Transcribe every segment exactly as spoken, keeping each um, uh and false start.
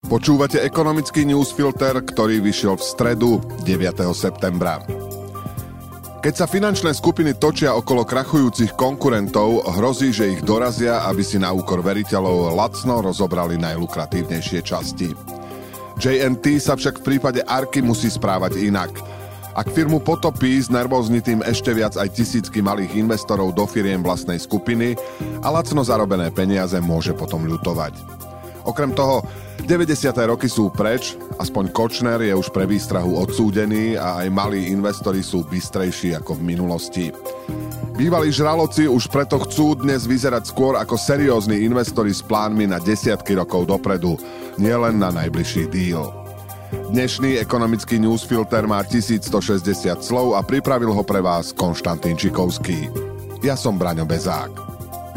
Počúvate ekonomický newsfilter, ktorý vyšiel v stredu deviateho septembra. Keď sa finančné skupiny točia okolo krachujúcich konkurentov, hrozí, že ich dorazia, aby si na úkor veriteľov lacno rozobrali najlukratívnejšie časti. jé en té sa však v prípade Arky musí správať inak. Ak firmu potopí, znervózni tým ešte viac aj tisícky malých investorov do firiem vlastnej skupiny a lacno zarobené peniaze môže potom ľutovať. Okrem toho, deväťdesiate roky sú preč, aspoň Kočner je už pre výstrahu odsúdený a aj malí investori sú bystrejší ako v minulosti. Bývalí žraloci už preto chcú dnes vyzerať skôr ako seriózni investori s plánmi na desiatky rokov dopredu, nielen na najbližší díl. Dnešný ekonomický newsfilter má tisícstošesťdesiat slov a pripravil ho pre vás Konštantín Čikovský. Ja som Braňo Bezák.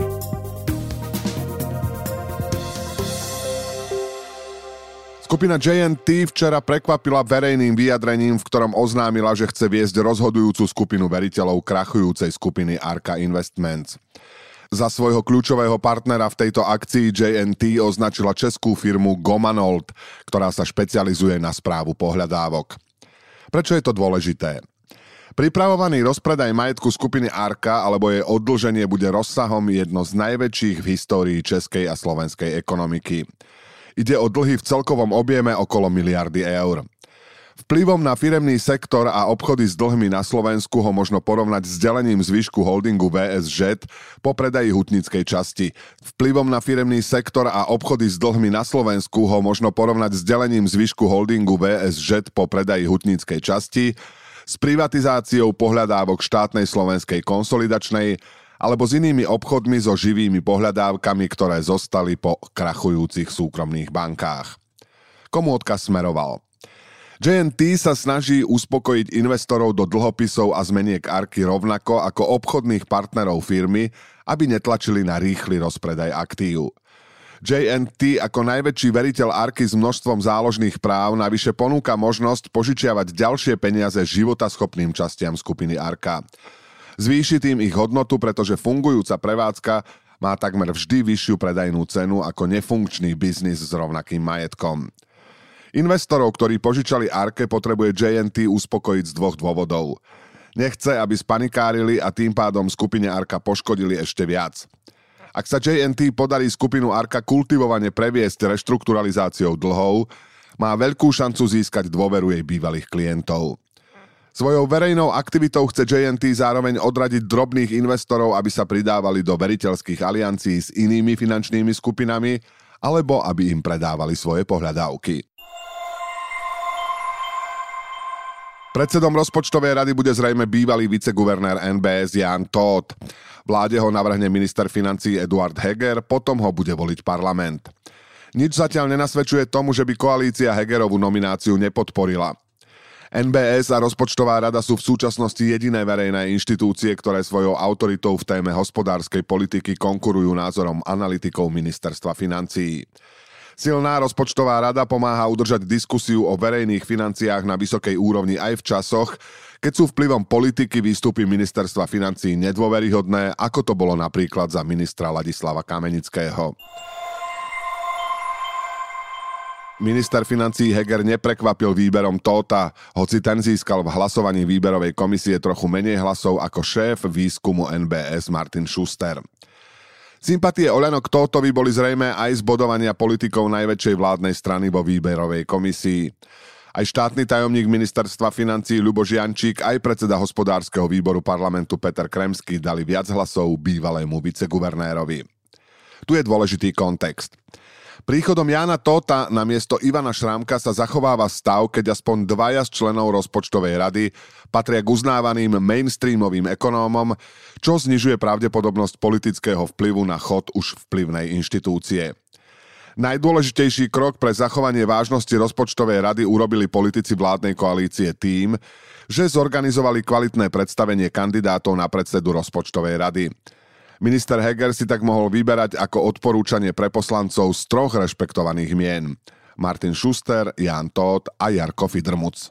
Skupina jé en té včera prekvapila verejným vyjadrením, v ktorom oznámila, že chce viesť rozhodujúcu skupinu veriteľov krachujúcej skupiny Arka Investments. Za svojho kľúčového partnera v tejto akcii jé en té označila českú firmu Gomanold, ktorá sa špecializuje na správu pohľadávok. Prečo je to dôležité? Pripravovaný rozpredaj majetku skupiny Arka alebo jej oddlženie bude rozsahom jedno z najväčších v histórii českej a slovenskej ekonomiky. Ide o dlhy v celkovom objeme okolo miliardy eur. Vplyvom na firemný sektor a obchody s dlhmi na Slovensku ho možno porovnať s delením zvyšku holdingu vé es žé po predaji hutníckej časti. Vplyvom na firemný sektor a obchody s dlhmi na Slovensku ho možno porovnať s delením zvyšku holdingu vé es žé po predaji hutníckej časti, s privatizáciou pohľadávok štátnej slovenskej konsolidačnej alebo s inými obchodmi so živými pohľadávkami, ktoré zostali po krachujúcich súkromných bankách. Komu odkaz smeroval? jé en té sa snaží uspokojiť investorov do dlhopisov a zmeniek Arky rovnako ako obchodných partnerov firmy, aby netlačili na rýchly rozpredaj aktív. jé en té ako najväčší veriteľ Arky s množstvom záložných práv navyše ponúka možnosť požičiavať ďalšie peniaze životaschopným častiam skupiny Arka. Zvýši tým ich hodnotu, pretože fungujúca prevádzka má takmer vždy vyššiu predajnú cenu ako nefunkčný biznis s rovnakým majetkom. Investorov, ktorí požičali Arke, potrebuje jé en té uspokojiť z dvoch dôvodov. Nechce, aby spanikárili a tým pádom skupine Arka poškodili ešte viac. Ak sa jé en té podarí skupinu Arka kultivovane previesť reštrukturalizáciou dlhov, má veľkú šancu získať dôveru jej bývalých klientov. Svojou verejnou aktivitou chce jé en té zároveň odradiť drobných investorov, aby sa pridávali do veriteľských aliancií s inými finančnými skupinami, alebo aby im predávali svoje pohľadávky. Predsedom rozpočtovej rady bude zrejme bývalý viceguvernér en bé es Jan Tóth. Vláde ho navrhne minister financií Eduard Heger, potom ho bude voliť parlament. Nič zatiaľ nenasvedčuje tomu, že by koalícia Hegerovú nomináciu nepodporila. en bé es a rozpočtová rada sú v súčasnosti jediné verejné inštitúcie, ktoré svojou autoritou v téme hospodárskej politiky konkurujú názorom analytikov ministerstva financií. Silná rozpočtová rada pomáha udržať diskusiu o verejných financiách na vysokej úrovni aj v časoch, keď sú vplyvom politiky výstupy ministerstva financií nedôveryhodné, ako to bolo napríklad za ministra Ladislava Kamenického. Minister financií Heger neprekvapil výberom Tótha, hoci ten získal v hlasovaní výberovej komisie trochu menej hlasov ako šéf výskumu en bé es Martin Schuster. Sympatie Oľano k Tóthovi boli zrejmé aj z bodovania politikov najväčšej vládnej strany vo výberovej komisii. Aj štátny tajomník ministerstva financií Ľuboš Jančík, aj predseda hospodárskeho výboru parlamentu Peter Kremský dali viac hlasov bývalému viceguvernérovi. Tu je dôležitý kontext. Príchodom Jána Tótha na miesto Ivana Šrámka sa zachováva stav, keď aspoň dvaja z členov rozpočtovej rady patria k uznávaným mainstreamovým ekonómom, čo znižuje pravdepodobnosť politického vplyvu na chod už vplyvnej inštitúcie. Najdôležitejší krok pre zachovanie vážnosti rozpočtovej rady urobili politici vládnej koalície tým, že zorganizovali kvalitné predstavenie kandidátov na predsedu rozpočtovej rady. Minister Heger si tak mohol vyberať ako odporúčanie pre poslancov z troch rešpektovaných mien. Martin Schuster, Jan Tóth a Jarko Fidrmuc.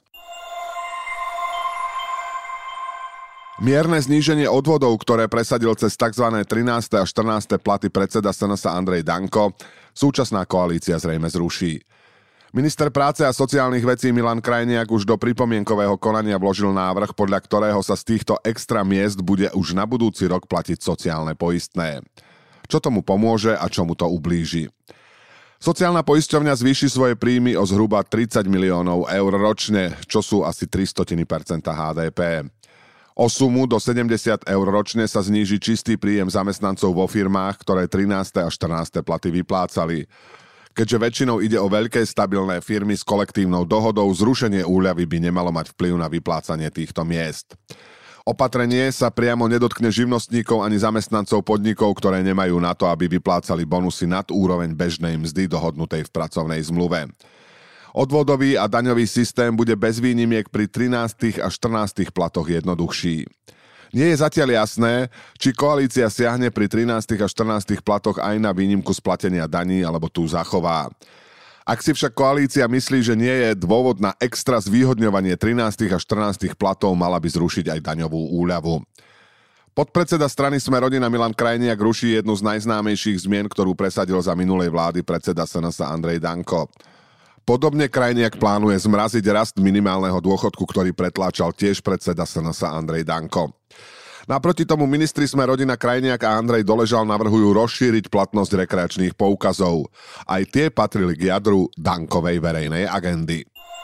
Mierne zníženie odvodov, ktoré presadil cez tzv. trináste a štrnáste platy predseda es en es Andrej Danko, súčasná koalícia zrejme zruší. Minister práce a sociálnych vecí Milan Krajniak už do pripomienkového konania vložil návrh, podľa ktorého sa z týchto extra miest bude už na budúci rok platiť sociálne poistné. Čo tomu pomôže a čo mu to ublíži? Sociálna poisťovňa zvýši svoje príjmy o zhruba tridsať miliónov eur ročne, čo sú asi tri stotiny percenta há dé pé. O sumu do sedemdesiat eur ročne sa zníži čistý príjem zamestnancov vo firmách, ktoré trináste a štrnáste platy vyplácali. Keďže väčšinou ide o veľké stabilné firmy s kolektívnou dohodou, zrušenie úľavy by nemalo mať vplyv na vyplácanie týchto miest. Opatrenie sa priamo nedotkne živnostníkov ani zamestnancov podnikov, ktoré nemajú na to, aby vyplácali bonusy nad úroveň bežnej mzdy dohodnutej v pracovnej zmluve. Odvodový a daňový systém bude bez výnimiek pri trinástich a štrnástich platoch jednoduchší. Nie je zatiaľ jasné, či koalícia siahne pri trinástich a štrnástich platoch aj na výnimku splatenia daní, alebo tú zachová. Ak si však koalícia myslí, že nie je dôvod na extra zvýhodňovanie trinástich a štrnástich platov, mala by zrušiť aj daňovú úľavu. Podpredseda strany Sme rodina Milan Krajniak ruší jednu z najznámejších zmien, ktorú presadil za minulej vlády predseda es en es Andrej Danko. Podobne Krajniak plánuje zmraziť rast minimálneho dôchodku, ktorý pretláčal tiež predseda es en es Andrej Danko. Naproti tomu ministri Sme rodina Krajniak a Andrej Doležal navrhujú rozšíriť platnosť rekreačných poukazov. Aj tie patrili k jadru Dankovej verejnej agendy.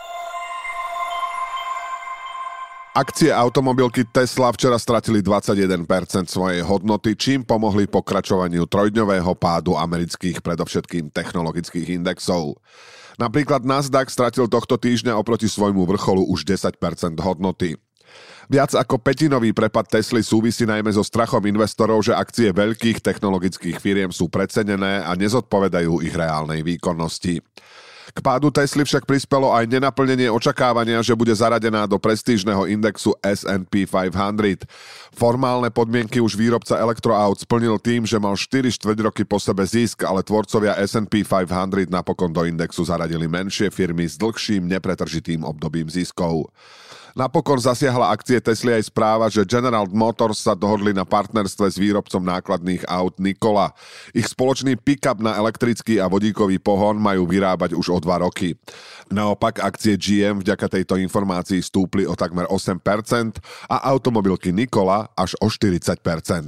Akcie automobilky Tesla včera stratili dvadsaťjeden percent svojej hodnoty, čím pomohli pokračovaniu trojdňového pádu amerických predovšetkým technologických indexov. Napríklad Nasdaq stratil tohto týždňa oproti svojmu vrcholu už desať percent hodnoty. Viac ako pätinový prepad Tesly súvisí najmä so strachom investorov, že akcie veľkých technologických firiem sú precenené a nezodpovedajú ich reálnej výkonnosti. K pádu Tesly však prispelo aj nenaplnenie očakávania, že bude zaradená do prestížneho indexu es and pí päťsto. Formálne podmienky už výrobca elektroaut splnil tým, že mal štyri štvrť roky po sebe zisk, ale tvorcovia es and pí päťsto napokon do indexu zaradili menšie firmy s dlhším nepretržitým obdobím ziskov. Napokon zasiahla akcie Tesly aj správa, že General Motors sa dohodli na partnerstve s výrobcom nákladných aut Nikola. Ich spoločný pick-up na elektrický a vodíkový pohon majú vyrábať už o dva roky. Naopak akcie gé em vďaka tejto informácii stúpli o takmer osem percent a automobilky Nikola až o štyridsať percent.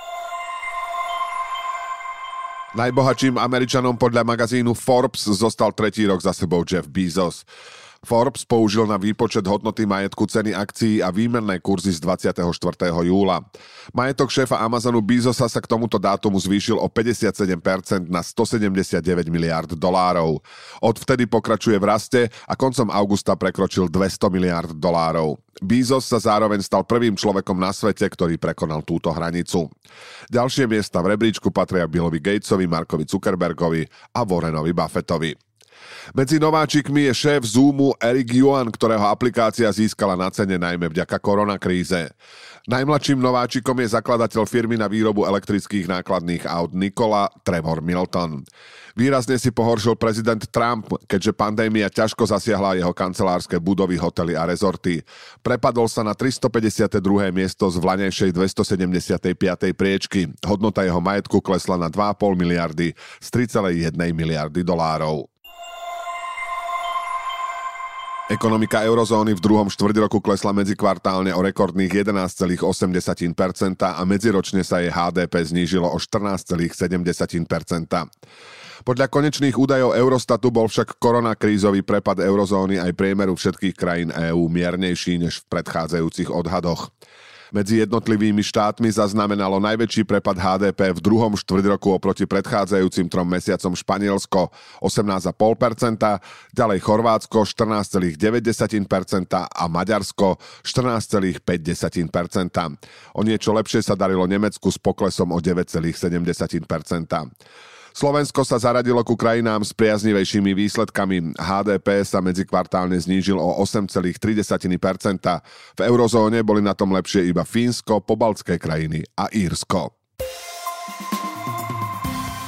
Najbohatším Američanom podľa magazínu Forbes zostal tretí rok za sebou Jeff Bezos. Forbes použil na výpočet hodnoty majetku ceny akcií a výmenné kurzy z dvadsiateho štvrtého júla. Majetok šéfa Amazonu Bezosa sa k tomuto dátumu zvýšil o päťdesiatsedem percent na stosedemdesiatdeväť miliárd dolárov. Odvtedy pokračuje v raste a koncom augusta prekročil dvesto miliárd dolárov. Bezos sa zároveň stal prvým človekom na svete, ktorý prekonal túto hranicu. Ďalšie miesta v rebríčku patria Billovi Gatesovi, Markovi Zuckerbergovi a Warrenovi Buffettovi. Medzi nováčikmi je šéf Zoomu Eric Yuan, ktorého aplikácia získala na cene najmä vďaka koronakríze. Najmladším nováčikom je zakladateľ firmy na výrobu elektrických nákladných aut Nikola, Trevor Milton. Výrazne si pohoršil prezident Trump, keďže pandémia ťažko zasiahla jeho kancelárske budovy, hotely a rezorty. Prepadol sa na tristopäťdesiate druhé miesto z vlanejšej dvestosedemdesiatej piatej priečky. Hodnota jeho majetku klesla na dva a pol miliardy z tri celé jedna miliardy dolárov. Ekonomika eurozóny v druhom štvrťroku klesla medzikvartálne o rekordných jedenásť celá osem percent a medziročne sa jej há dé pé znížilo o štrnásť celá sedem percent. Podľa konečných údajov Eurostatu bol však koronakrízový prepad eurozóny aj priemeru všetkých krajín EÚ miernejší než v predchádzajúcich odhadoch. Medzi jednotlivými štátmi zaznamenalo najväčší prepad há dé pé v druhom štvrťroku oproti predchádzajúcim trom mesiacom Španielsko osemnásť celá päť percent, ďalej Chorvátsko štrnásť celá deväť percent a Maďarsko štrnásť celá päť percent. O niečo lepšie sa darilo Nemecku s poklesom o deväť celá sedem percent. Slovensko sa zaradilo ku krajinám s priaznivejšími výsledkami. há dé pé sa medzikvartálne znížil o osem celá tri percent. V eurozóne boli na tom lepšie iba Fínsko, pobaltské krajiny a Írsko.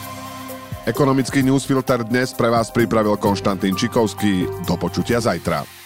Ekonomický newsfilter dnes pre vás pripravil Konštantín Čikovský. Do počutia zajtra.